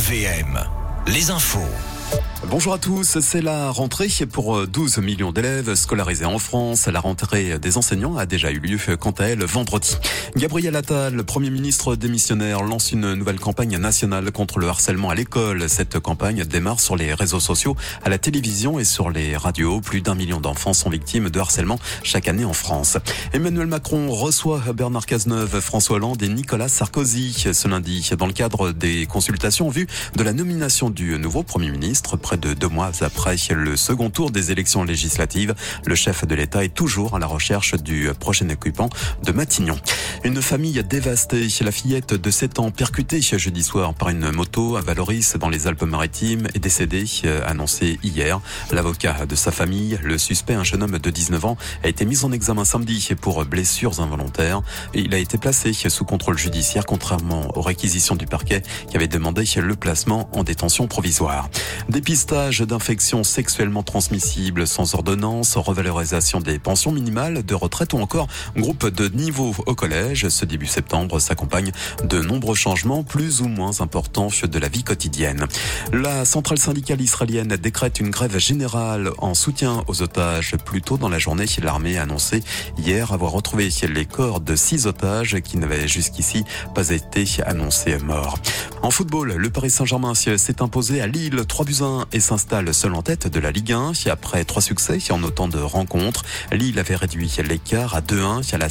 RVM, les infos. Bonjour à tous, c'est la rentrée pour 12 millions d'élèves scolarisés en France. La rentrée des enseignants a déjà eu lieu quant à elle vendredi. Gabriel Attal, le Premier ministre démissionnaire, lance une nouvelle campagne nationale contre le harcèlement à l'école. Cette campagne démarre sur les réseaux sociaux, à la télévision et sur les radios. Plus d'1 million d'enfants sont victimes de harcèlement chaque année en France. Emmanuel Macron reçoit Bernard Cazeneuve, François Hollande et Nicolas Sarkozy ce lundi dans le cadre des consultations en vue de la nomination du nouveau Premier ministre. Près de 2 mois après le second tour des élections législatives, le chef de l'État est toujours à la recherche du prochain occupant de Matignon. Une famille dévastée. La fillette de 7 ans percutée jeudi soir par une moto à Valoris dans les Alpes-Maritimes est décédée, annoncé hier. L'avocat de sa famille, le suspect, un jeune homme de 19 ans, a été mis en examen samedi pour blessures involontaires et il a été placé sous contrôle judiciaire contrairement aux réquisitions du parquet qui avait demandé le placement en détention provisoire. Dépistage d'infections sexuellement transmissibles sans ordonnance, revalorisation des pensions minimales de retraite ou encore groupe de niveau au collège. Ce début septembre s'accompagne de nombreux changements plus ou moins importants de la vie quotidienne. La centrale syndicale israélienne décrète une grève générale en soutien aux otages. Plus tôt dans la journée, l'armée a annoncé hier avoir retrouvé les corps de 6 otages qui n'avaient jusqu'ici pas été annoncés morts. En football, le Paris Saint-Germain s'est imposé à Lille 3-1 et s'installe seul en tête de la Ligue 1. Après 3 succès en autant de rencontres, Lille avait réduit l'écart à 2-1 à la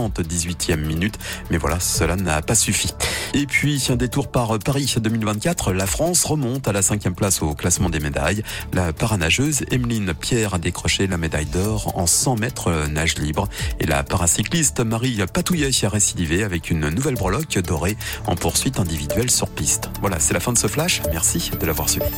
78e minute. Mais voilà, cela n'a pas suffi. Et puis, un détour par Paris 2024, la France remonte à la 5e place au classement des médailles. La paranageuse Emeline Pierre a décroché la médaille d'or en 100 mètres nage libre. Et la paracycliste Marie Patouillet a récidivé avec une nouvelle breloque dorée en poursuite individuelle sur piste. Voilà, c'est la fin de ce flash. Merci de l'avoir suivi.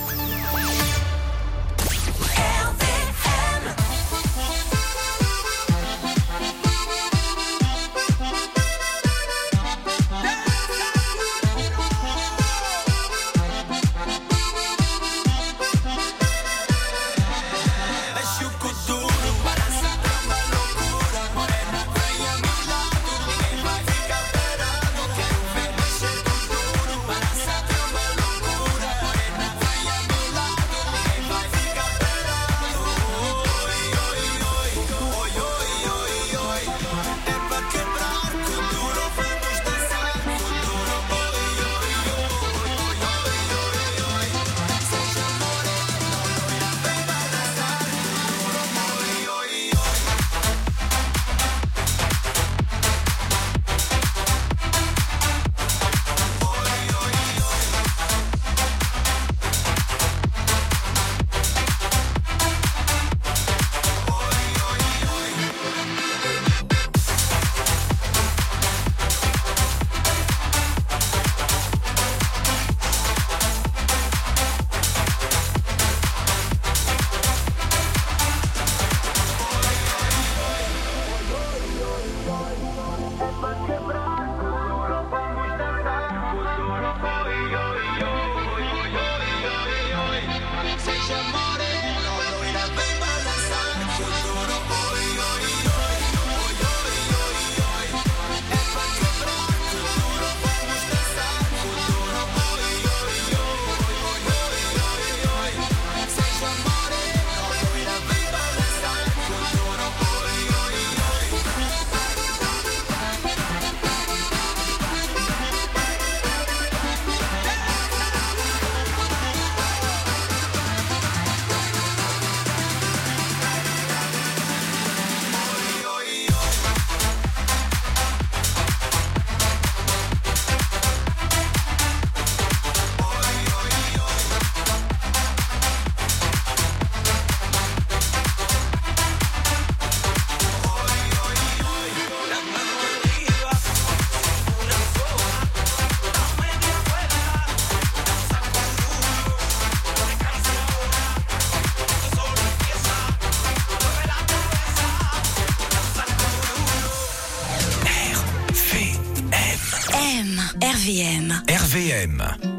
RVM.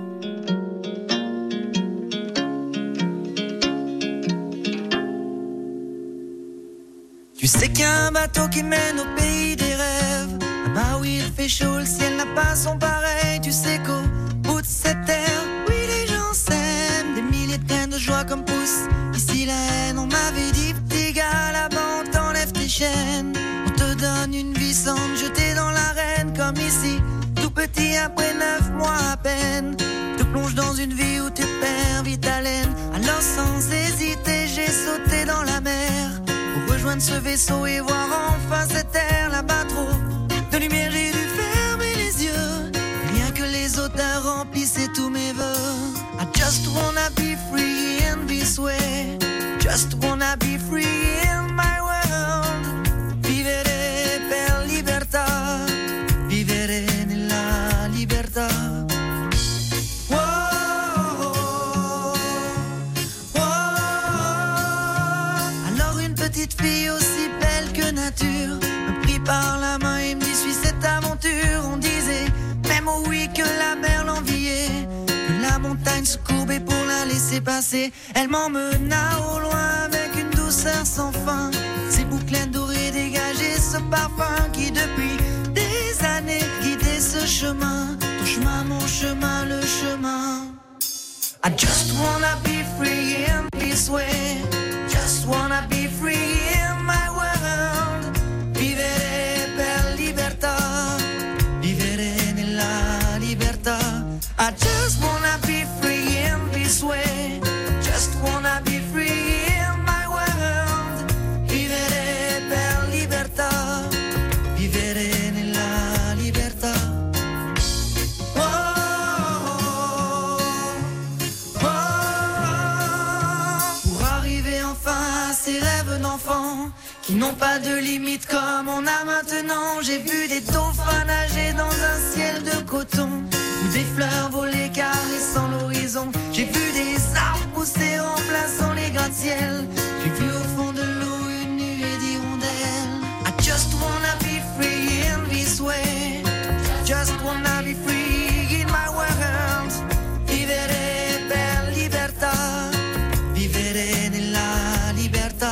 Tu sais qu'il y a un bateau qui mène au pays des rêves. Là-bas où il fait chaud, le ciel n'a pas son pareil. Tu sais qu'au bout de cette terre, oui, les gens plonges dans une vie où tu perds vite haleine. Alors sans hésiter, j'ai sauté dans la mer pour rejoindre ce vaisseau et voir enfin cette terre là-bas trop de lumière. J'ai dû fermer les yeux, rien que les odeurs remplissaient tous mes vœux. I just wanna be free in this way, just wanna be free in my world. Vivere per libertà, vivere nella libertà. Alors une petite fille aussi belle que nature me prit par la main et me dit suis cette aventure. On disait même oh oui que la mer l'enviait, que la montagne se courbait pour la laisser passer. Elle m'emmena au loin avec une douceur sans fin, ses boucles dorées dégageaient ce parfum qui depuis des années guidait ce chemin. Ton chemin, mon chemin, le chemin. I just wanna be free in this way, just wanna be free in my world. Vivere per libertà, vivere nella libertà. I just wanna be free in this way, just wanna be free in my world. Vivere per libertà, vivere nella libertà. Pour arriver enfin à ces rêves d'enfant qui n'ont pas de limite comme on a maintenant. J'ai vu des dauphins nager dans un ciel de coton, ou des fleurs voler caressant l'horizon. J'ai vu des arbres pousser remplaçant les gratte-ciel. J'ai vu au fond de l'eau une nuée d'hirondelles. I just wanna be free in this way, just wanna be free in my world. Vivere per libertà, vivere nella libertà.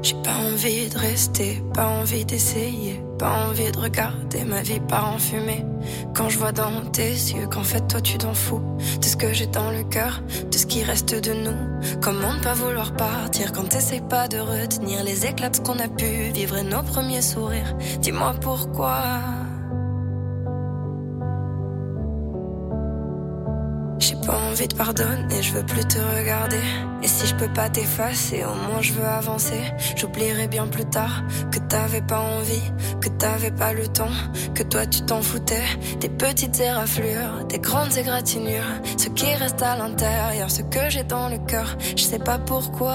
J'ai pas envie de rester, pas envie d'essayer, pas envie de regarder ma vie part en fumée. Quand je vois dans tes yeux qu'en fait toi tu t'en fous de ce que j'ai dans le cœur, de ce qui reste de nous. Comment ne pas vouloir partir quand t'essayes pas de retenir les éclats de ce qu'on a pu vivre et nos premiers sourires. Dis-moi pourquoi. J'ai pas envie de pardonner, je veux plus te regarder. Et si je peux pas t'effacer, au moins je veux avancer. J'oublierai bien plus tard que t'avais pas envie, que t'avais pas le temps, que toi tu t'en foutais. Des petites éraflures, des grandes égratignures, ce qui reste à l'intérieur, ce que j'ai dans le cœur, je sais pas pourquoi.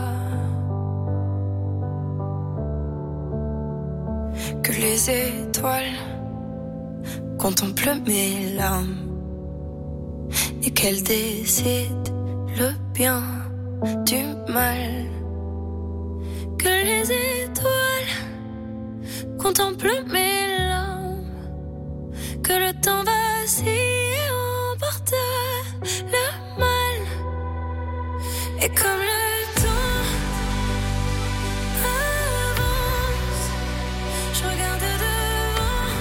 Que les étoiles contemplent mes larmes et qu'elles décident le bien du mal. Que les étoiles contemplent mes larmes, que le temps vacille et emporte le mal. Et comme le temps avance, je regarde devant,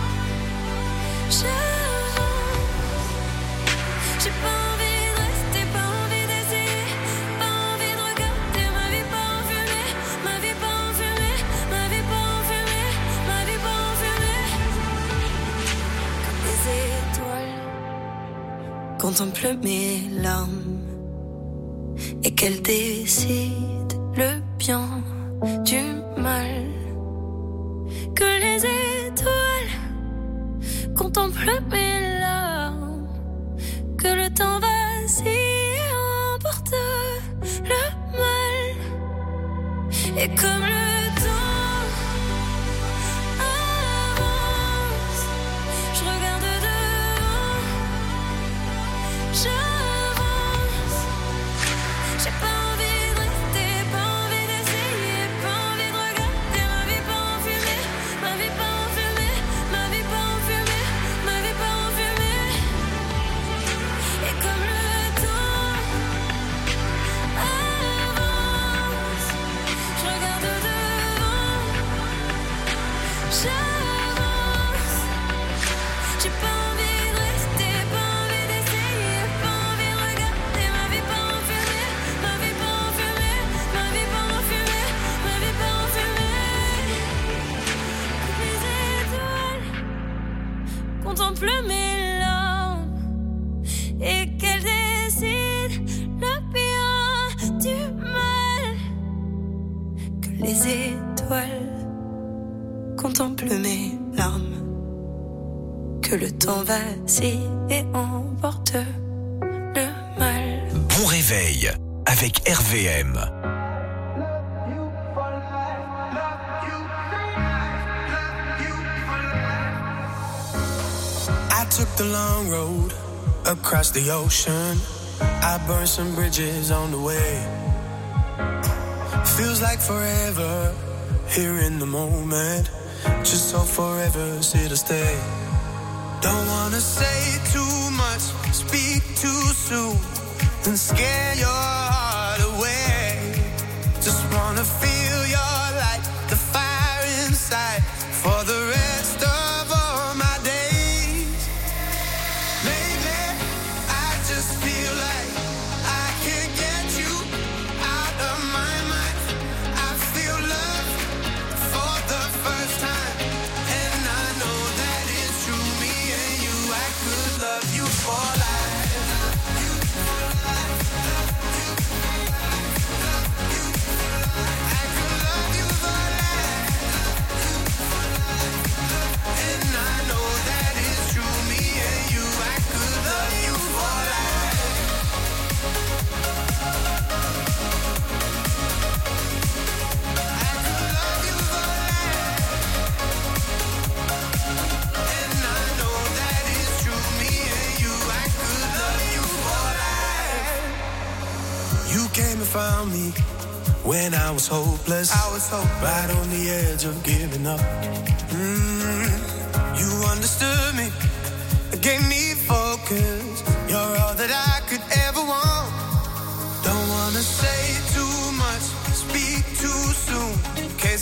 j'ai pas envie de rester, pas envie d'essayer, pas envie de regarder ma vie pas en fumée, ma vie pas en fumée, ma vie pas en fumée, ma vie pas en fumée. Comme les étoiles contemplent mes larmes et qu'elles décident le bien du mal. Que les étoiles contemplent mes larmes, que le temps vacille et emporte le mal. Et comme le temps avance, je regarde devant, j'avance. J'ai pas envie de rester, pas envie d'essayer, pas envie de regarder ma vie pas en fumée, ma vie pas en fumée, ma vie pas en fumée, ma vie pas en fumée. Et comme le temps avance, je regarde devant, j'avance. J'ai pas envie de rester, pas envie d'essayer, pas envie de regarder ma vie pas en fumée, ma vie pas en fumée, ma vie pas en fumée, ma vie pas en fumée. Les étoiles contemplent mes larmes et qu'elles décident le bien du mal. Que les étoiles contemplent mes larmes, que le temps vacille et emporte le mal. Bon réveil avec RVM. I took the long road across the ocean. I burned some bridges on the way. Feels like forever here in the moment. Just so forever sit or stay. Don't wanna say too much, speak too soon, and scare your heart away. Just wanna feel your light, the fire inside, for the rest of all my days. Lately, I just feel like I can't get you out of my mind. I feel love for the first time, and I know that it's true. Me and you, I could love you for life. I could love you for life. And I know that it's true. Me and you, I could love you for life. I could love you for life. And I know that it's true. Me and you, I could love you for life. You came and found me when I was hopeless. Right on the edge of giving up. You understood me, gave me focus. You're all that I could ever want. Don't wanna say too much, speak too soon.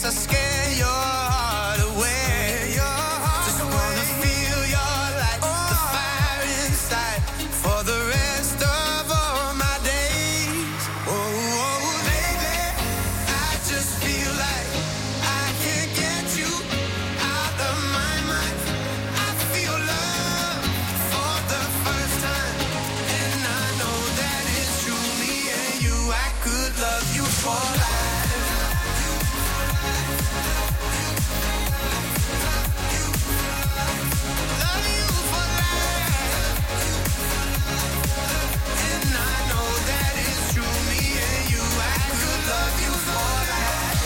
to scare your heart away. Just wanna feel your light, the fire inside, for the rest of all my days. Oh, baby, I just feel like I can't get you out of my mind. I feel love for the first time, and I know that it's true. Me and you, I could love you for life. Love you for life. And I know that it's true. Me and you, I could love you for life.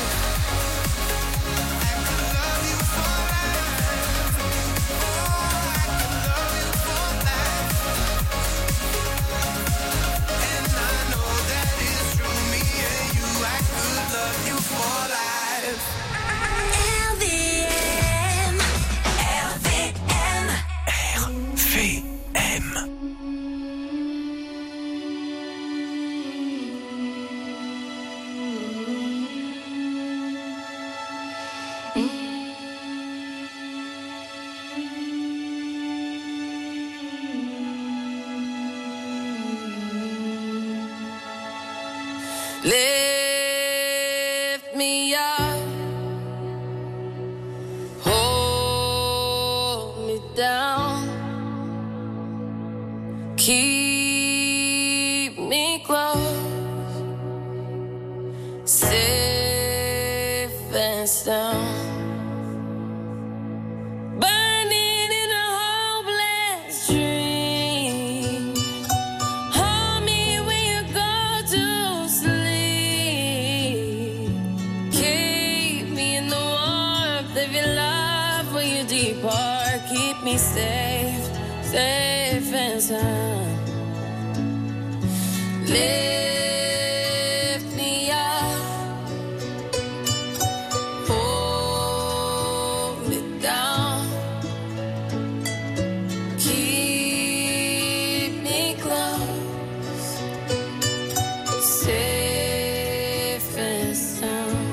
I could love you for life. Oh, I could love you for life. And I know that it's true. Me and you, I could love you for life. RVM. RVM. RVM. Lift me up, hold me down, keep me close, safe and sound. Burning in a hopeless dream. Hold me when you go to sleep. Keep me in the warmth of your love when you depart. Keep me safe, safe and sound. Lift me up, hold me down, keep me close, safe and sound.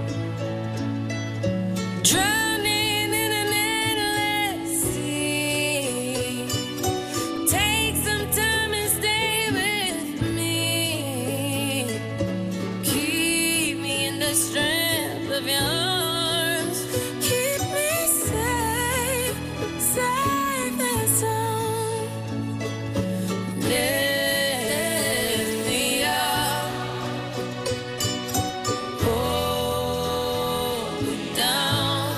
Drowning in an endless sea. Take some time and stay with me. Keep me in the strength of your arms. Keep me safe, safe and sound. Lift me up, hold me down,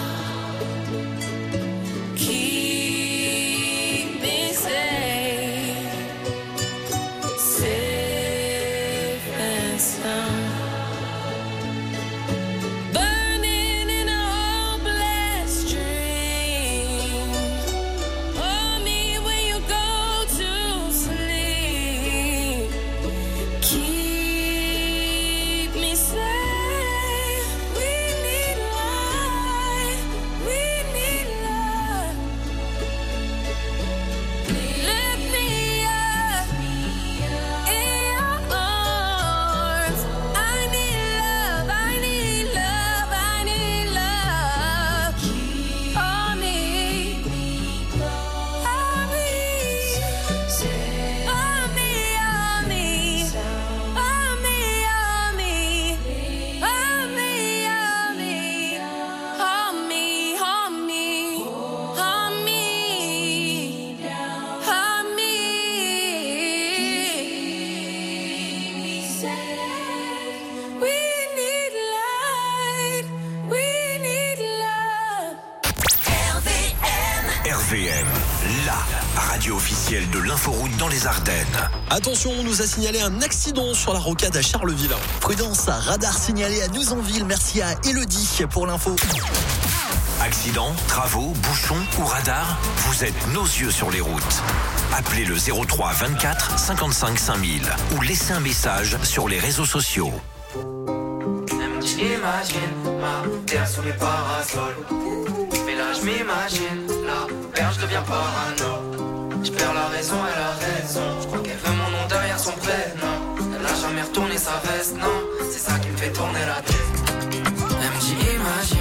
keep me safe, safe and sound. Burning in a hopeless dream. Hold me when you go to sleep. Keep me safe. We need light. We need love. Lift me up in your arms. I need love. I need love. I need love. Hold me. Hold me. Hold me. Hold me. Hold me. Hold me. Hold me. Hold me. Hold me. Hold me. Hold me. We need light. We need love. RVM, la radio officielle de l'inforoute dans les Ardennes. Attention, on nous a signalé un accident sur la rocade à Charleville. Prudence, radar signalé à Nouzonville. Merci à Elodie pour l'info. Accidents, travaux, bouchons ou radars, vous êtes nos yeux sur les routes. Appelez le 03 24 55 5000 ou laissez un message sur les réseaux sociaux. Imagine ma terre sous les parasols. Mais là je m'imagine, la perche devient parano. Je perds la raison et la raison. Je crois qu'elle veut mon nom derrière son prénom. Elle n'a jamais retourné sa veste, non. C'est ça qui me fait tourner la tête. Elle me dit imagine.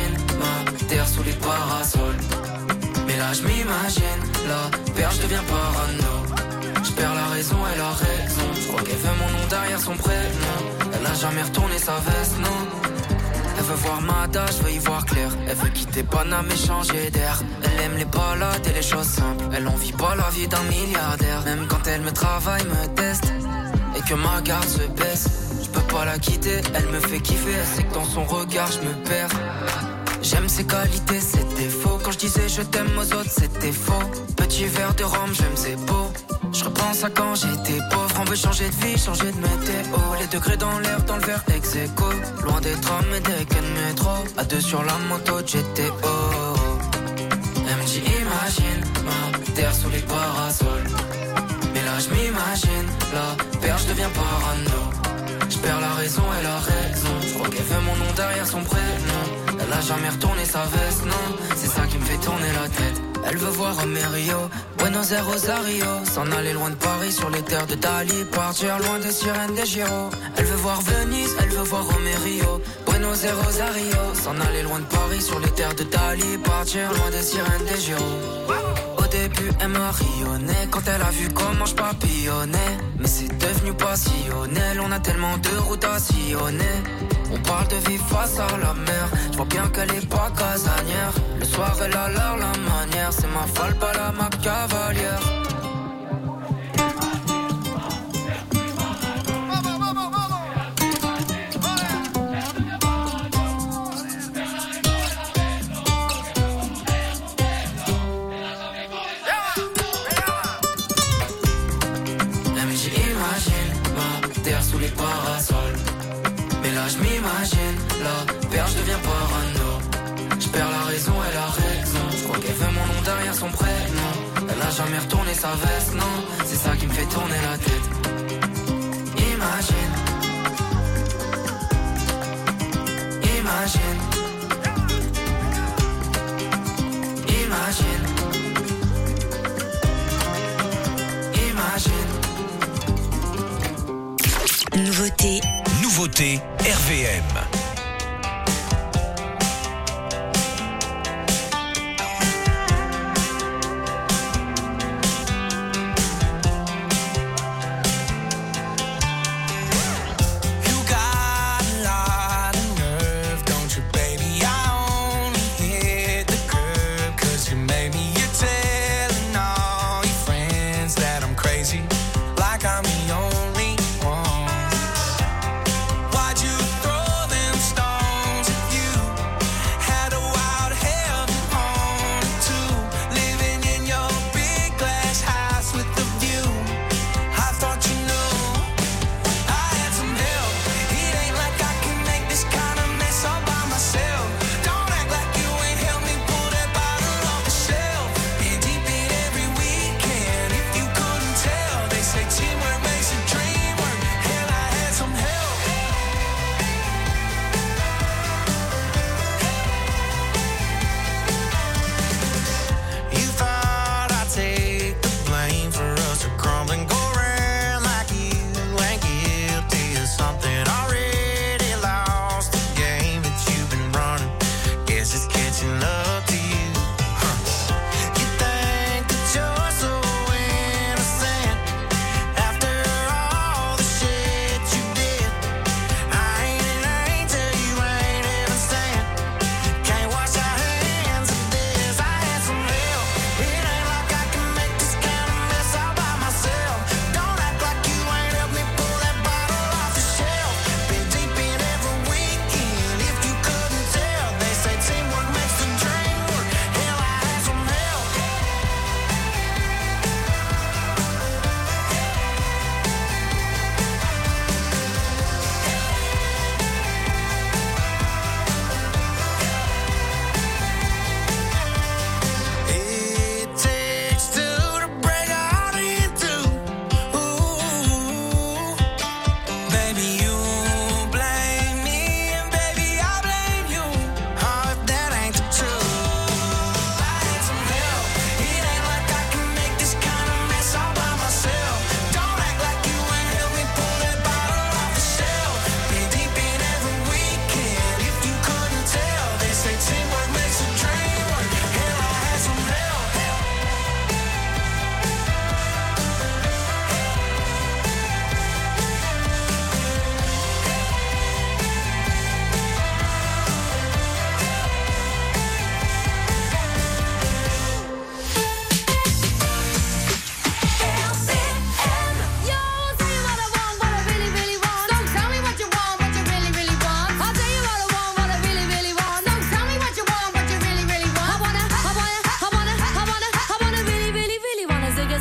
m'imagine la perche devient parano. Je perds la raison, elle a raison. Je crois qu'elle veut mon nom derrière son prénom. Elle a jamais retourné sa veste, non. Elle veut voir Mada, je veux y voir clair. Elle veut quitter Paname et changer d'air. Elle aime les balades et les choses simples. Elle en vit pas la vie d'un milliardaire. Même quand elle me travaille, me teste et que ma garde se baisse, je peux pas la quitter, elle me fait kiffer. Elle sait que dans son regard je me perds. J'aime ses qualités, ses défauts. Quand je disais je t'aime aux autres, c'était faux. Petit verre de rhum, j'aime ses beaux. Je repense à quand j'étais pauvre. On veut changer de vie, changer de météo. Les degrés dans l'air, dans le verre ex-écho. Loin des trams et des quais de métro. À deux sur la moto de GTO. Elle me dit imagine ma terre sous les parasols. Mais là je m'imagine, la perche devient parano. Je perds la raison, elle a raison. Je crois qu'elle veut mon nom derrière son prénom. Elle a jamais retourné sa veste, non. C'est ça qui me fait tourner la tête. Elle veut voir Rio, Buenos Aires, Rosario. S'en aller loin de Paris sur les terres de Dali. Partir loin des sirènes des Giro. Elle veut voir Venise, elle veut voir Rio, Buenos Aires, Rosario. S'en aller loin de Paris sur les terres de Dali. Partir loin des sirènes des Giro. Au début elle m'a rayonné quand elle a vu comment je papillonnais. Mais c'est devenu passionnel, on a tellement de routes à sillonner. On parle de vie face à la mer, je vois bien qu'elle est pas casanière. Le soir elle a l'air la manière, c'est ma folle pas la ma cavalière. Sous les parasols. Mais là je m'imagine, la perche devient parano. Je perds la raison, elle a raison. Je crois qu'elle veut mon nom derrière son prénom. Elle a jamais retourné sa veste, non. C'est ça qui me fait tourner la tête. Imagine. Imagine. Imagine. Imagine. Nouveauté RVM. Like I'm the only one. Why'd you throw them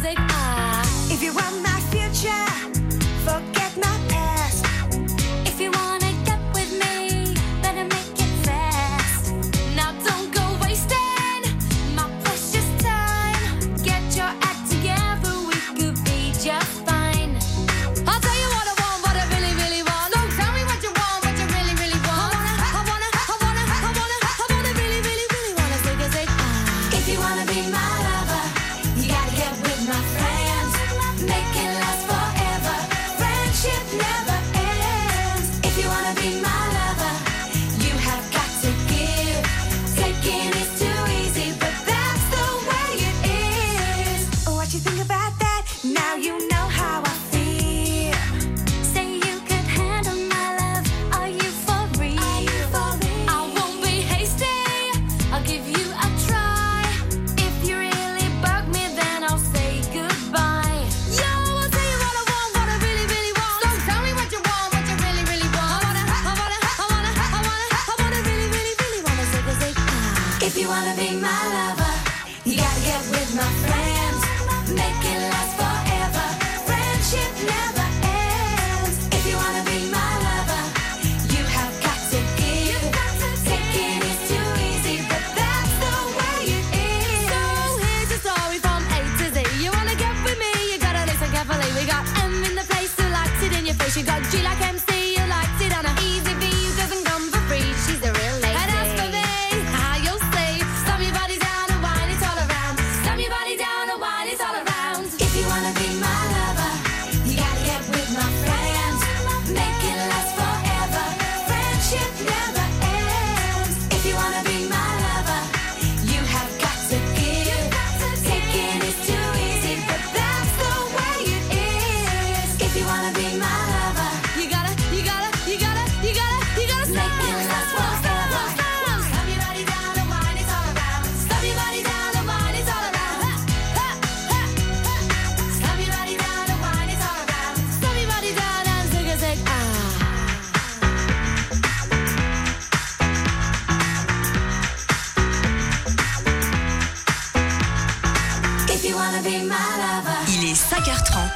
music. If you want my future, forget my past. If you wanna get with me, better make it fast. Now don't go wasting my precious time. Get your act together, we could be just fine. I'll tell you what I want, what I really, really want. So tell me what you want, what you really, really want. I wanna really, really, really wanna say. If you wanna be my lover, you gotta get with my friends. Make it last forever. Friendship never ends. If you wanna be my lover, you have got to give. Taking is too easy, but that's the way it is. What you think about that? Now you know how I feel. Say you could handle my love. Are you for real? I won't be hasty. I'll give you a try. If you really bug me, then I'll say goodbye. Yo, I'll tell you what I want, what I really, really want. So tell me what you want, what you really, really want. I wanna really, really, really wanna say. If you wanna be my lover, you gotta get with my friends. Make it last forever. Friendship never ends. If you wanna be my lover, you have got to give. Taking is too easy, but that's the way it is. So here's a story from A to Z. You wanna get with me, you gotta listen carefully. We got M in the place who likes it in your face. You got G like MC, who likes it on a easy V, who doesn't come for free. She's a real lady. And as for me, how you'll say, slam your body down and wine it all around. Slam your body down and wine it all around. If you wanna be my lover, you gotta get with my friends. Make it last forever. Friendship never ends. If you wanna be my lover, you have got to give. Taking is too easy, but that's the way it is. If you wanna be my lover, You gotta make it last forever. slam your body down and wine it all around. Slam your body down and wine it all around. Slam your body down and wine it all around. Slam your body down and zig a zig. If you wanna be my lover. Il est 5h30.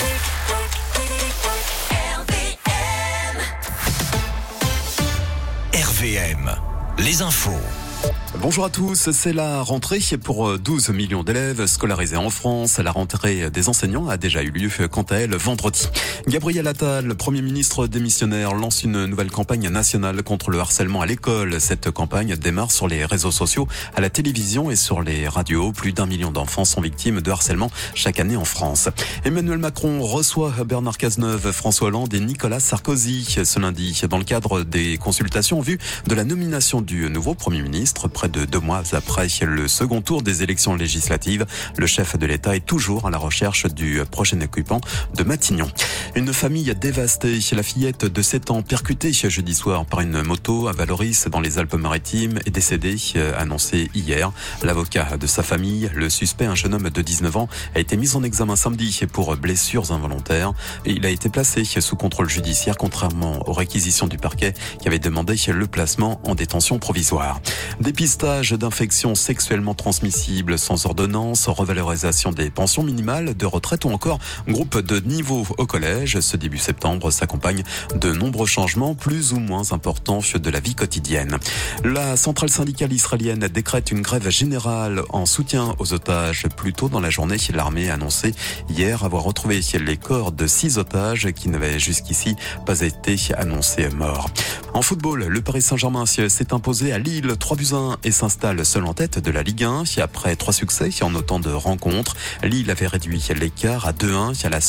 RVM, les infos. Bonjour à tous, c'est la rentrée pour 12 millions d'élèves scolarisés en France. La rentrée des enseignants a déjà eu lieu quant à elle vendredi. Gabriel Attal, Premier ministre démissionnaire, lance une nouvelle campagne nationale contre le harcèlement à l'école. Cette campagne démarre sur les réseaux sociaux, à la télévision et sur les radios. Plus d'1 million d'enfants sont victimes de harcèlement chaque année en France. Emmanuel Macron reçoit Bernard Cazeneuve, François Hollande et Nicolas Sarkozy ce lundi dans le cadre des consultations en vue de la nomination du nouveau Premier ministre. Près de 2 mois après le second tour des élections législatives, le chef de l'État est toujours à la recherche du prochain occupant de Matignon. Une famille dévastée. La fillette de 7 ans percutée jeudi soir par une moto à Valoris dans les Alpes-Maritimes est décédée, annoncé hier. L'avocat de sa famille, le suspect, un jeune homme de 19 ans, a été mis en examen samedi pour blessures involontaires. Et il a été placé sous contrôle judiciaire contrairement aux réquisitions du parquet qui avait demandé le placement en détention provisoire. Dépistage d'infections sexuellement transmissibles sans ordonnance, revalorisation des pensions minimales de retraite ou encore groupe de niveau au collège. Ce début septembre s'accompagne de nombreux changements plus ou moins importants de la vie quotidienne. La centrale syndicale israélienne décrète une grève générale en soutien aux otages. Plus tôt dans la journée, l'armée a annoncé hier avoir retrouvé les corps de 6 otages qui n'avaient jusqu'ici pas été annoncés morts. En football, le Paris Saint-Germain s'est imposé à Lille 3-1 et s'installe seul en tête de la Ligue 1. Après 3 succès en autant de rencontres, Lille avait réduit l'écart à 2-1 à la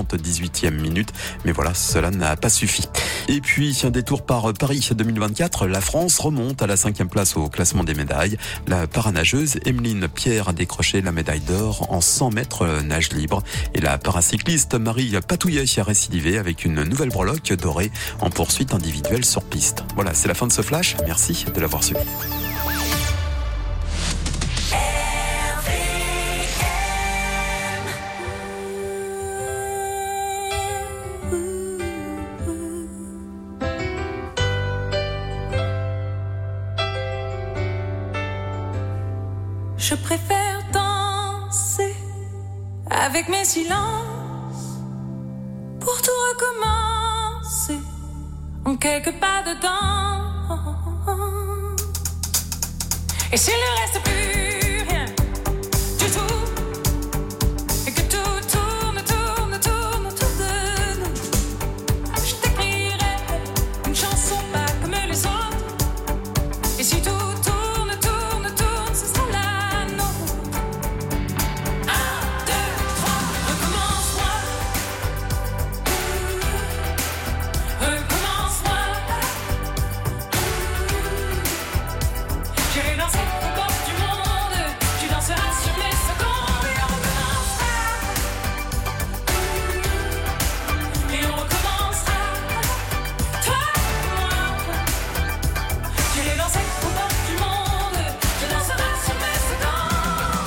78e minute. Mais voilà, cela n'a pas suffi. Et puis, un détour par Paris 2024, la France remonte à la 5e place au classement des médailles. La paranageuse Emeline Pierre a décroché la médaille d'or en 100 mètres nage libre. Et la paracycliste Marie Patouillet a récidivé avec une nouvelle breloque dorée en poursuite individuelle sur piste. Voilà, c'est la fin de ce flash. Merci de l'avoir suivi. Je préfère danser avec mes silences, pour tout recommencer en quelques pas de temps. Et s'il ne reste plus rien du tout, et que tout tourne autour de nous, je t'écrirai une chanson pas comme les autres. Et si tout tourne, ce sera la nôtre. 1, 2, 3, recommence-moi. Recommence-moi. J'irai danser au bord du monde. Tu danseras sur mes secondes. Et on recommencera. Et on recommencera. Toi et moi. J'irai danser au bord du monde. Tu danseras sur mes secondes.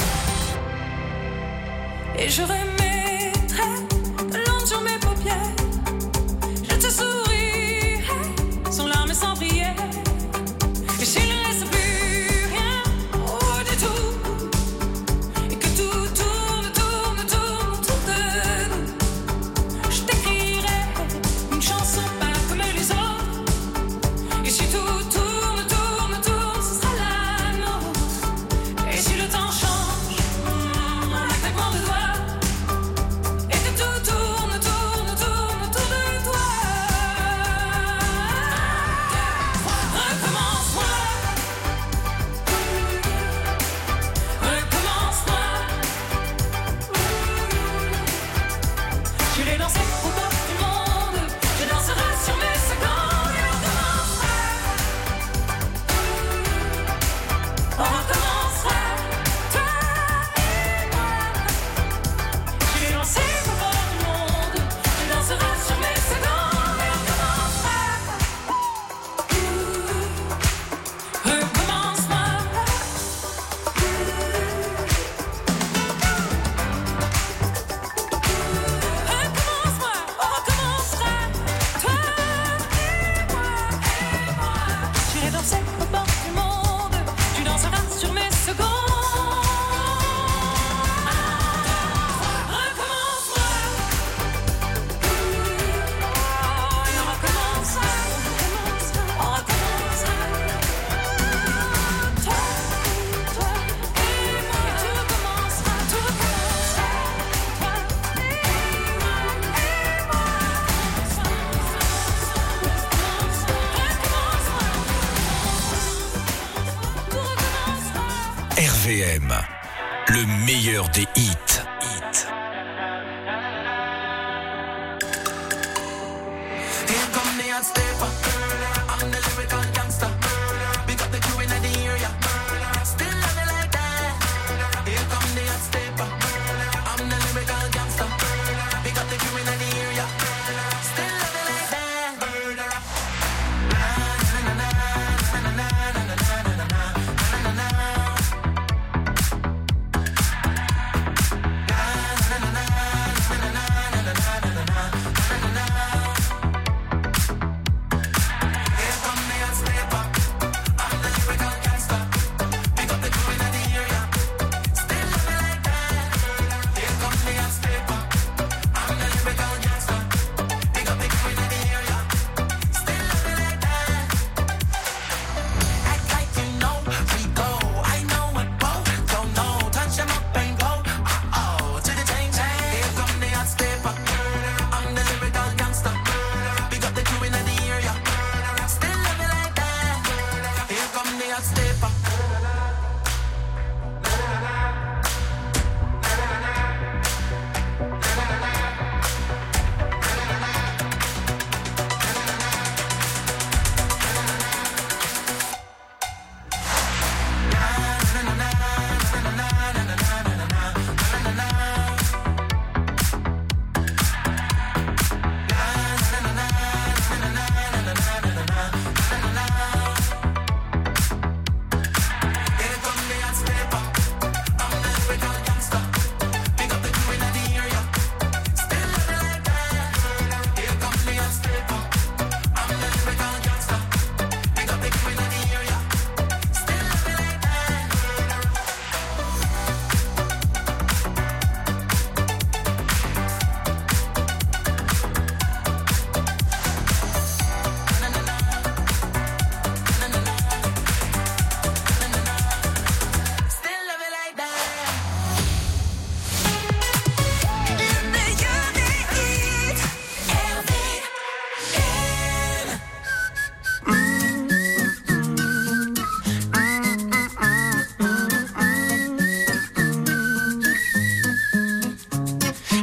Et je remettrai de l'encre sur mes paupières. Je te sourirai sans larmes et sans prière. Et s'il ne reste plus rien du tout, et que tout tourne autour de nous, je t'écrirai une chanson pas comme les autres. Et si tout tourne, ce sera la nôtre. Et si le temps change, un claquement de doigts, et que tout tourne autour de toi. Recommence-moi. Recommence-moi. J'irai danser au bord du monde. Je danserai sur mes secondes. Et on recommencera. On recommencera. Toi et moi. J'irai danser au bord du monde. Je danserai sur mes secondes. Et on recommencera. Recommence-moi. Recommence-moi, on recommencera. Toi et moi. J'irai danser au bord du monde. Tu danseras sur mes secondes. Recommence-moi. Et on recommencera. On recommencera. Toi et moi. Tout recommencera. Toi et moi. RVM, le meilleur des hits. Here come the hot stepper. I'm the lyrical gangster. Big up the crew in the area. Still love it like that. Here come the hot stepper. I'm the lyrical gangster. Big up the crew in the area. Still love it like that.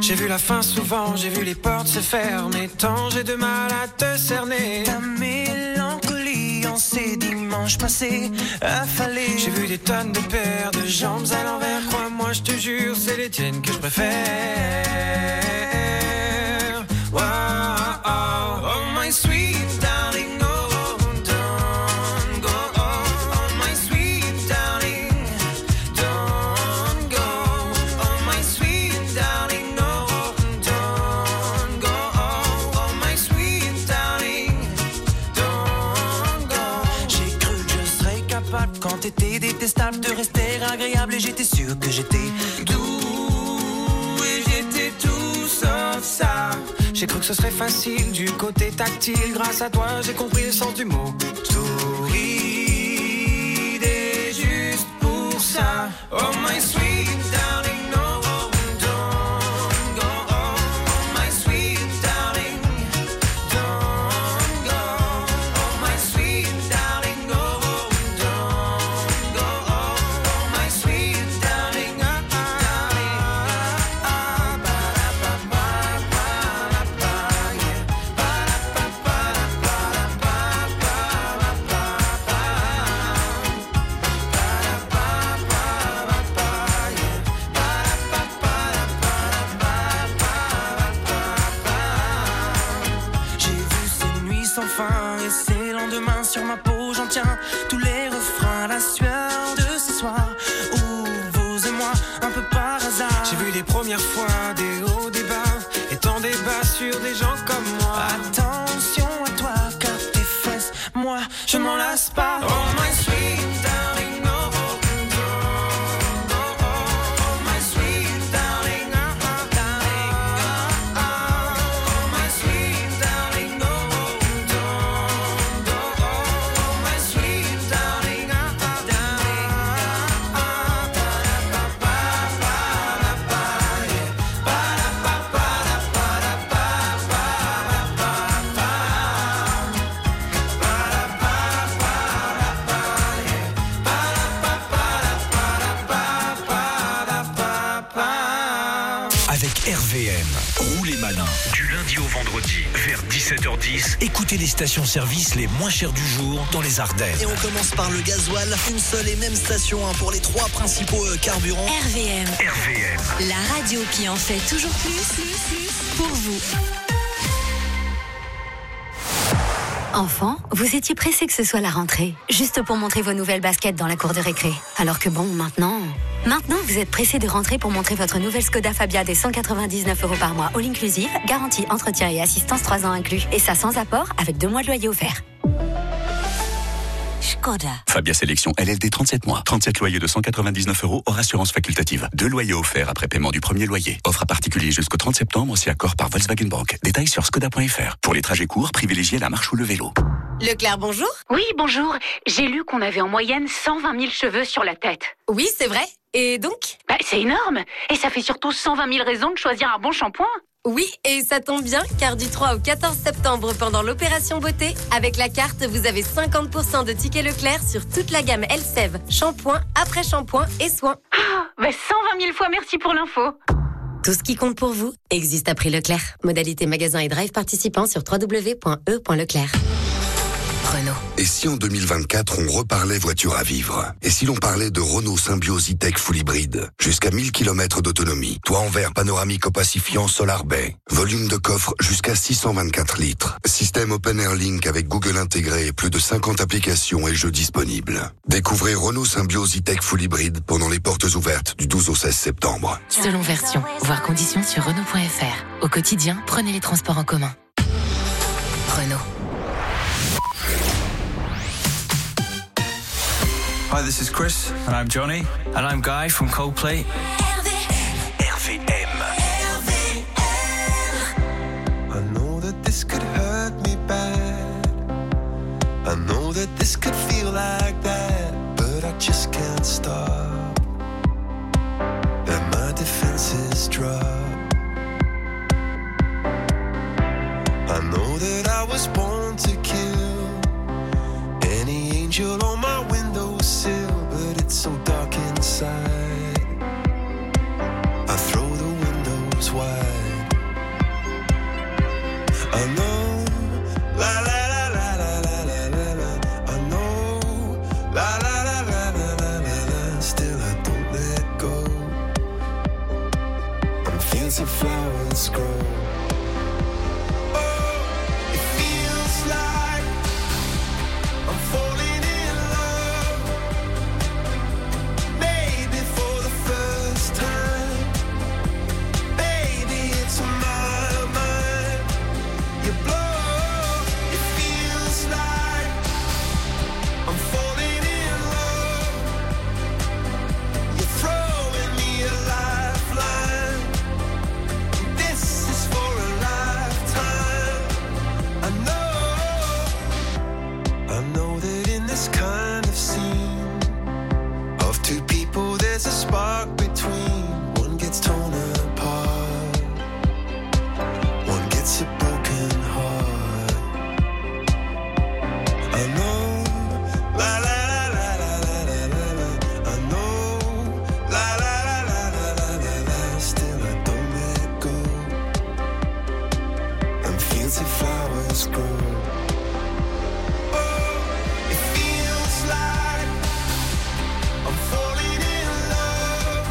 J'ai vu la fin souvent, j'ai vu les portes se fermer. Tant j'ai de mal à te cerner. Ta mélancolie en ces dimanches passés affalés. J'ai vu des tonnes de paires de jambes à l'envers. Crois-moi, je te jure, c'est les tiennes que je préfère. Wow, oh, oh my sweet darling, oh, don't go. Oh my sweet darling, don't go. Oh my sweet darling, no, don't go. Oh my sweet darling, don't go. J'ai cru que je serais capable quand t'étais détestable de rester agréable et j'étais sûr que j'étais doux et j'étais tout sauf ça. J'ai cru que ce serait facile du côté tactile. Grâce à toi, j'ai compris le sens du mot. Torride et juste pour ça. Oh my sweet darling, no, don't go. Oh my sweet darling, don't go. Oh my sweet darling, no, don't go. Oh my sweet darling, et ces lendemains sur ma peau, j'en tiens tous les refrains, la sueur de ce soir où vous et moi, un peu par hasard. j'ai vu les premières fois des hauts, des bas, et tant débats sur des gens comme moi. Attention à toi, car tes fesses, moi, je m'en lasse pas. Oh my sweet darling, no, don't go. Oh my sweet darling, darling, oh my sweet darling, no, don't go. Oh my sweet darling, Avec RVM, roulez malin. Du lundi au vendredi, vers 17h10, écoutez les stations-service les moins chères du jour dans les Ardennes. Et on commence par le gasoil, une seule et même station pour les 3 principaux carburants. RVM, RVM, la radio qui en fait toujours plus pour vous. Enfant, vous étiez pressé que ce soit la rentrée, juste pour montrer vos nouvelles baskets dans la cour de récré. Alors que bon, maintenant, vous êtes pressé de rentrer pour montrer votre nouvelle Skoda Fabia des 199 € par mois, all inclusive, garantie, entretien et assistance 3 ans inclus. Et ça sans apport, avec 2 mois de loyer offert. Skoda. Fabia Sélection LLD 37 mois. 37 loyers de 199 € hors assurance facultative. 2 loyers offerts après paiement du premier loyer. Offre à particulier jusqu'au 30 septembre si accord par Volkswagen Bank. Détails sur skoda.fr. Pour les trajets courts, privilégiez la marche ou le vélo. Leclerc, bonjour. Oui, bonjour. J'ai lu qu'on avait en moyenne 120 000 cheveux sur la tête. Oui, c'est vrai. Et donc ? C'est énorme. Et ça fait surtout 120 000 raisons de choisir un bon shampoing. Oui, et ça tombe bien, car du 3 au 14 septembre, pendant l'opération beauté, avec la carte, vous avez 50% de tickets Leclerc sur toute la gamme Elseve, shampoing, après-shampoing et soins. 120 000 fois merci pour l'info. Tout ce qui compte pour vous existe à prix Leclerc. Modalité magasin et drive participants sur www.e.leclerc. Renault. Et si en 2024, on reparlait voiture à vivre? Et si l'on parlait de Renault Symbioz E-Tech Full Hybride? Jusqu'à 1000 km d'autonomie. Toit en verre panoramique opacifiant Solar Bay. Volume de coffre jusqu'à 624 litres. Système Open Air Link avec Google intégré et plus de 50 applications et jeux disponibles. Découvrez Renault Symbioz E-Tech Full Hybride pendant les portes ouvertes du 12 au 16 septembre. Selon version, voir conditions sur Renault.fr. Au quotidien, prenez les transports en commun. Renault. Hi, this is Chris. And I'm Johnny. And I'm Guy from Coldplay. RVM. I know that this could hurt me bad. I know that this could feel like that. But I just can't stop. And my defenses drop. I know that I was born to kill any angel on my windowsill, but it's so dark inside. I throw the windows wide. I know, la la la la la la la la la. I know, la la la la la la la la. Still I don't let go. And fancy flowers grow. Oh, it feels like I'm falling in love. Maybe for the first time. Baby, it's on my mind. You blow, it feels like I'm falling in love. You're throwing me a lifeline. This is for a lifetime. I know that in this kind of scene of two people there's a spark between. One gets torn apart, one gets a broken heart. I know, la la la la la la la la la. I know, la la la la la la la la. Still I don't let go. And fancy flowers grow. Oh, it feels like I'm falling in love.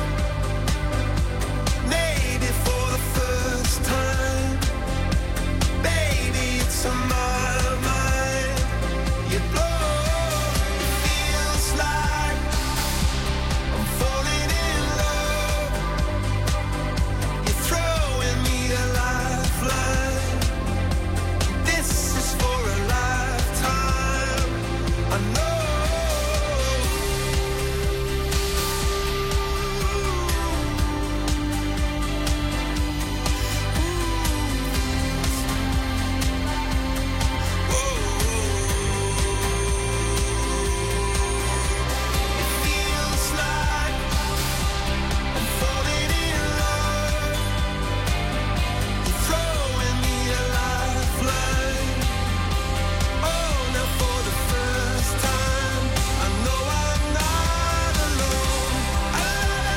Maybe for the first time. Baby, it's on my mind. You blow, it feels like I'm falling in love. You're throwing me a lifeline. This is for a lifetime. I know. Feels like I'm falling in love. You're throwing me a lifeline. Oh, now for the first time, I know I'm not alone.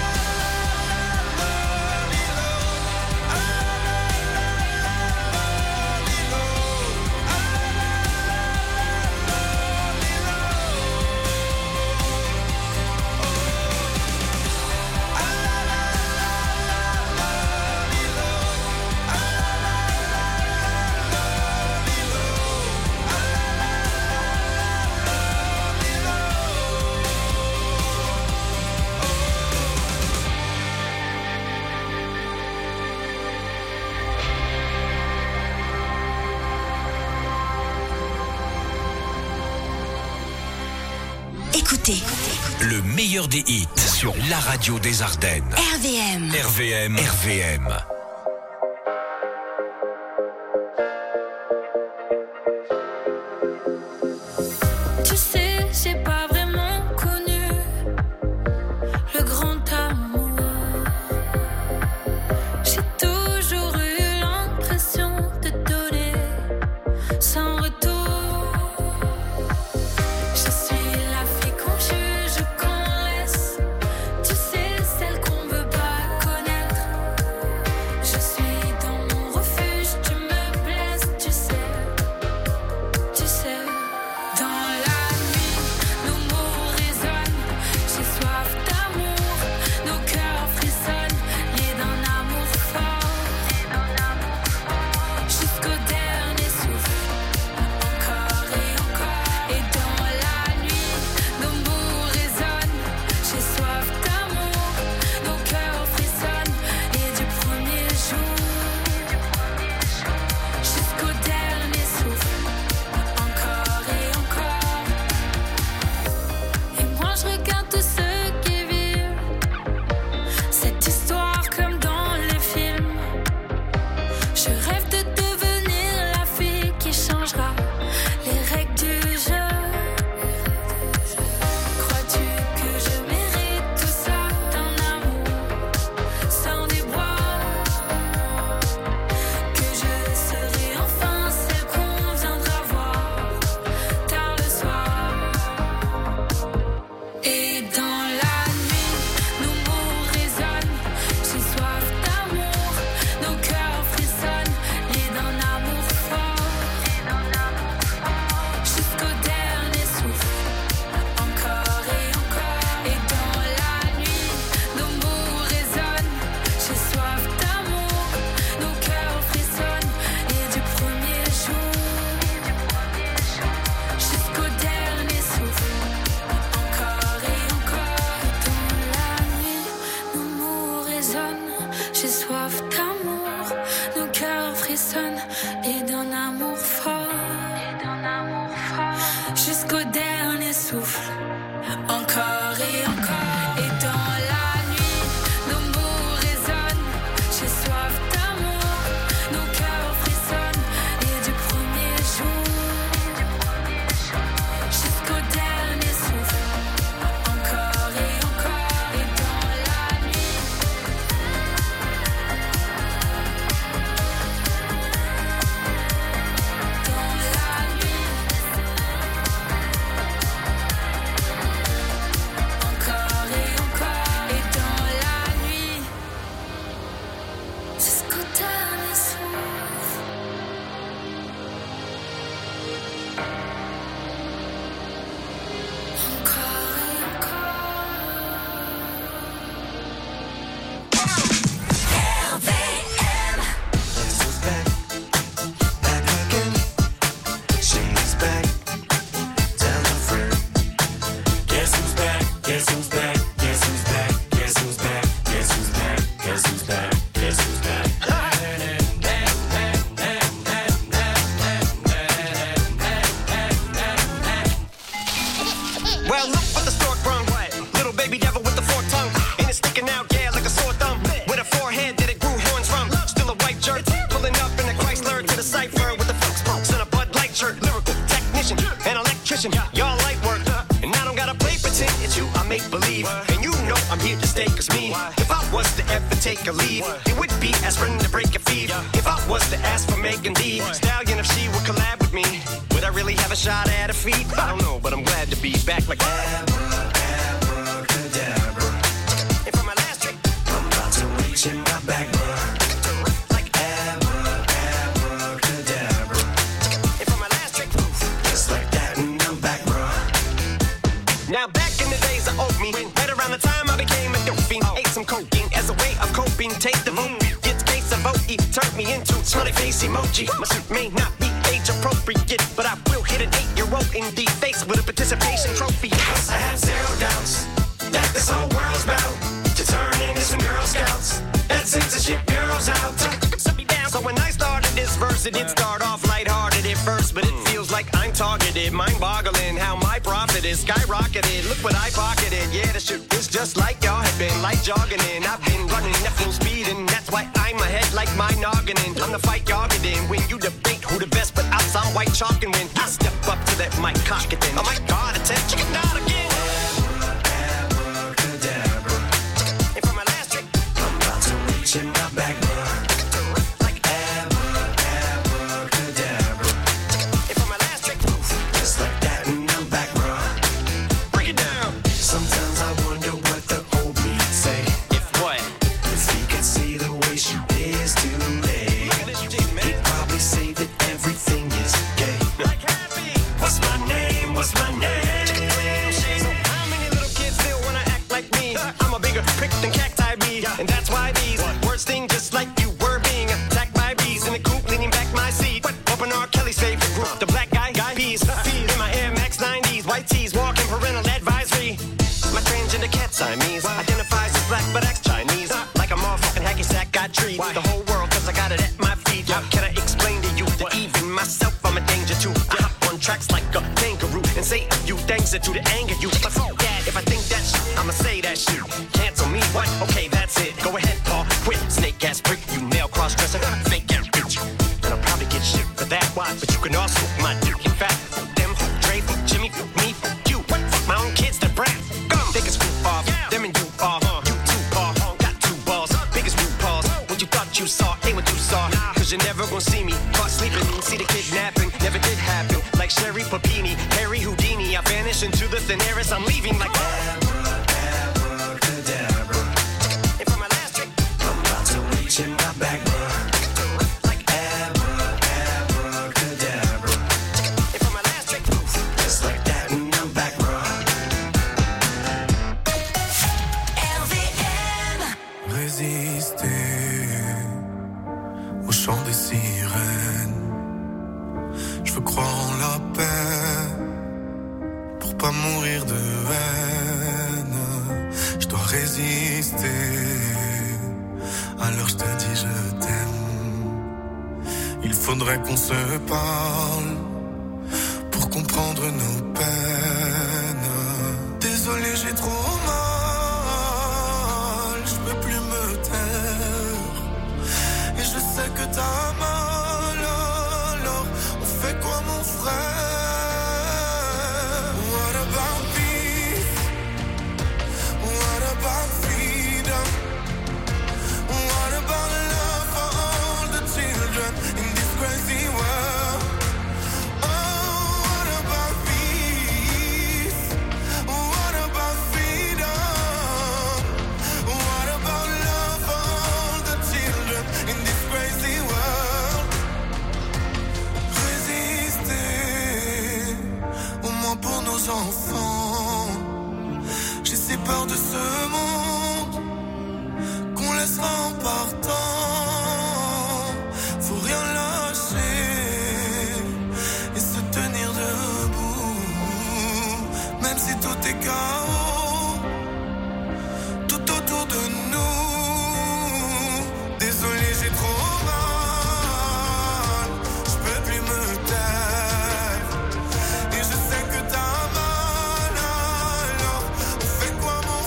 Écoutez, Le meilleur des hits sur la radio des Ardennes. RVM. RVM. RVM. Tu sais, j'ai pas vraiment connu le grand amour. J'ai toujours eu l'impression de donner sans retour. Je suis la fille qu'on juge, qu'on laisse. Tu sais, celle qu'on veut pas connaître. frissonne et d'un amour fort. Jusqu'au dernier souffle, encore et encore. Et dans la nuit, nos mots résonnent. J'ai soif d'amour, nos cœurs frissonnent. Et du premier jour jusqu'au dernier souffle, encore et encore. Et dans la nuit, encore et encore. Et dans la nuit, jusqu'au dernier souffle. Encore et She's back, back again. She's back. Tell a friend. Guess who's back? Guess who's back? Guess who's back? Guess who's back? Guess who's back? Guess who's back? Guess who's back? Well, look what the stork brung. Little baby devil with the forked tongue. And it's sticking out, yeah, like a sore thumb. With a forehead that it grew horns from. Still a white jerk. Pulling up in a Chrysler to the cipher with the folks spokes and a Bud Light shirt. Lyrical technician, an electrician. Y'all light work. And I don't gotta play pretend. It's you, I make believe. And you know I'm here to stay, cause me. If I was to ever take a leave, it would be aspirin to break your feet. If I was to ask for Megan D Stallion, if she would collab with me, would I really have a shot at her feet? I don't know, but I'm glad to be back like Abracadabra. And for my last trick, I'm about to reach in my back, bruh. like Abracadabra. And for my last trick, Just like that, and I'm back, bruh. now back in the days of old me, right around the time I became a dope fiend, ate some cocaine as a way of coping. Take the vote, gets case of OE, turned me into smiley face emoji. My suit may not be age appropriate, but I will hit an 8-year-old in the face with a participation trophy. I have zero doubts that this whole world's about to turn into some Girl Scouts. That censorship bureau's out. So when I started this verse, it did start off lighthearted at first, but it feels like I'm targeted. Mind-boggling how my profit is skyrocketed. Look what I pocketed. Yeah, the shit is just like y'all have been, like jogging in. I've been running at full speed, and that's why I'm ahead like my noggin. I'm the fight y'all get in when you debate who the best, but I sound white chalk, and when I step up to that mic, cock it then. Oh my God, it's a chicken out again. Abracadabra. And for my last trick, I'm about to reach in my back, bruh. like Abracadabra. and for my last trick, Just like that, and I'm back, bruh. break it down. Sometimes I wonder what the old me say. If what? If he could see the way she is today, Look at this, you did, man. he'd probably say that everything is gay. Like happy. What's my name? What's my name? So how many little kids still wanna act like me? I'm a bigger prick than cacti bee, and that's why these words sting just like you were being attacked by bees in the coop, leaning back my seat. Open R. Kelly's favorite group, the black guy peas. In my Air Max 90s, white tees, walking parental advisory. My transgender cat Siamese identifies as black but acts Chinese. Like a motherfucking hacky sack, got treat the whole world cause I got it at my feet. How can I explain to you that even myself I'm a danger to? I hop on tracks like a kangaroo and say a few things that to the anger you. But fuck that, if I think that shit, I'ma say that shit. Cancel me, what? Okay, that's it. Go ahead, Paul, quit. Snake ass prick, you male cross-dresser, fake ass bitch. And I'll probably get shit for that, why? But you can also my dick in fact. Them, Dre, Jimmy, me, you. What? Fuck my own kids, the brat. Gum, take a screw off. Them and you off. You two off. Got two balls. Biggest root balls. What you thought you saw ain't what you saw. Cause you're never gonna see me caught sleeping. See the kidnapping. Never did happen. Like Sherry Papini, Harry Houdini. I vanish into the thin air as I'm leaving like Abracadabra. And for my last trick, I'm about to reach in my back, bruh. like Abracadabra. and for my last trick, Just like that, and I'm back, bruh. Résister au chant des sirènes. Je veux croire en la paix pour pas mourir de haine. Je dois résister. Alors je te dis je t'aime. Il faudrait qu'on se parle pour comprendre nos peines. Désolé, j'ai trop mal, je peux plus me taire. Et je sais que t'as mal, alors on fait quoi mon frère? What about peace? What about freedom? What about love for all the children in this crazy world? Oh, what about peace? What about freedom? What about love for all the children in this crazy world? Résister, au moins pour nos enfants. J'ai si peur de ce monde qu'on laissera en partant. Faut rien lâcher et se tenir debout, même si tout est chaos tout autour de nous. Désolé, j'ai trop mal, je peux plus me taire. Et je sais que t'as mal, alors on fait quoi mon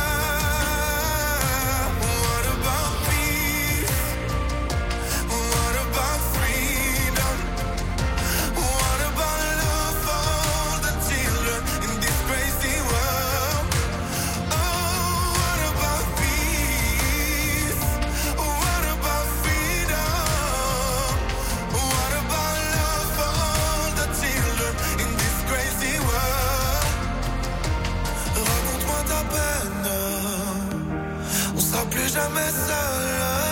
frère? What about peace? What about freedom? What about love for all the children in this crazy world? Oh, what about peace? What about freedom? What about love for all the children in this crazy world? Raconte-moi ta peine, on sera plus jamais seul.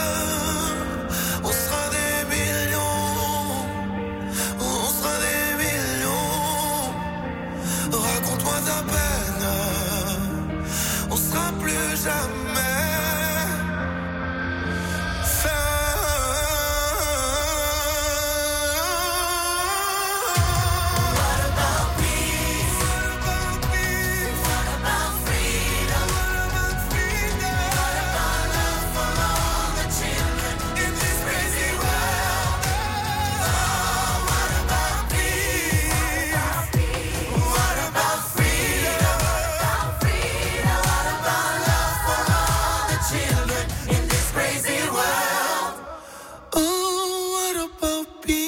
On sera des millions, on sera des millions. Raconte-moi ta peine, on sera plus jamais What about peace? What about freedom? What about love for all the children in this crazy world? Oh, what about peace? What about freedom? What about love for all the children in this crazy world? Oh, what about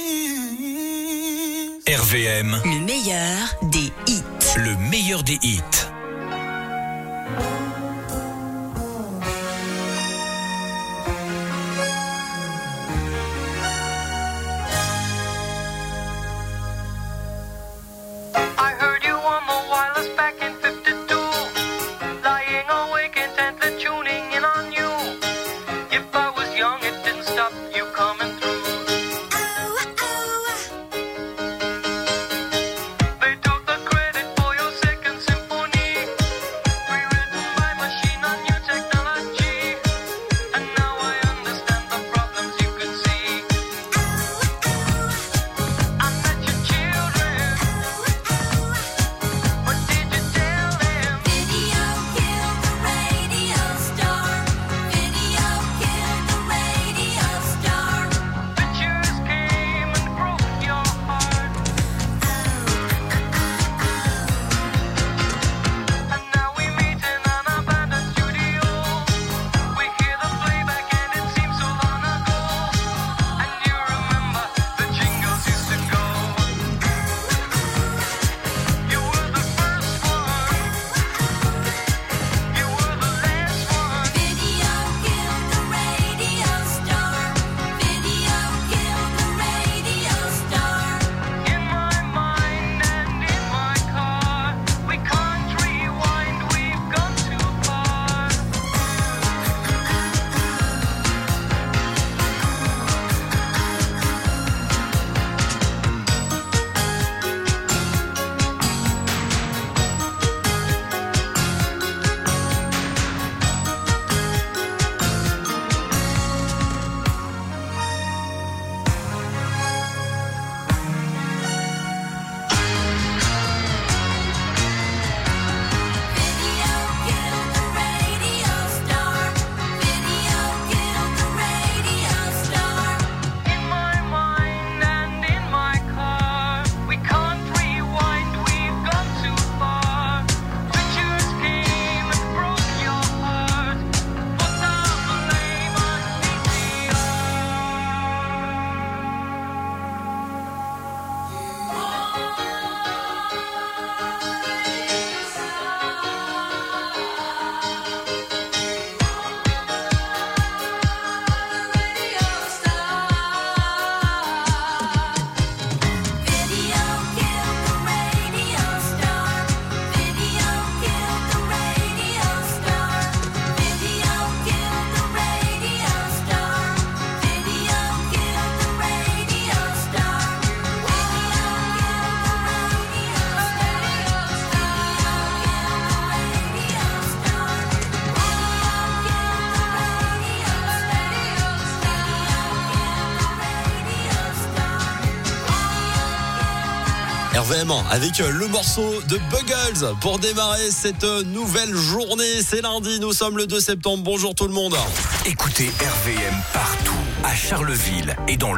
peace? RVM, Le meilleur des hits. le meilleur des hits. I heard you on the wireless back in 52, lying awake intently tuning in on you. If I was young, it didn't stop you coming through. They took the credit for your second symphony. RVM avec le morceau de Buggles pour démarrer cette nouvelle journée. C'est lundi, nous sommes le 2 septembre. Bonjour tout le monde. Écoutez RVM partout, à Charleville et dans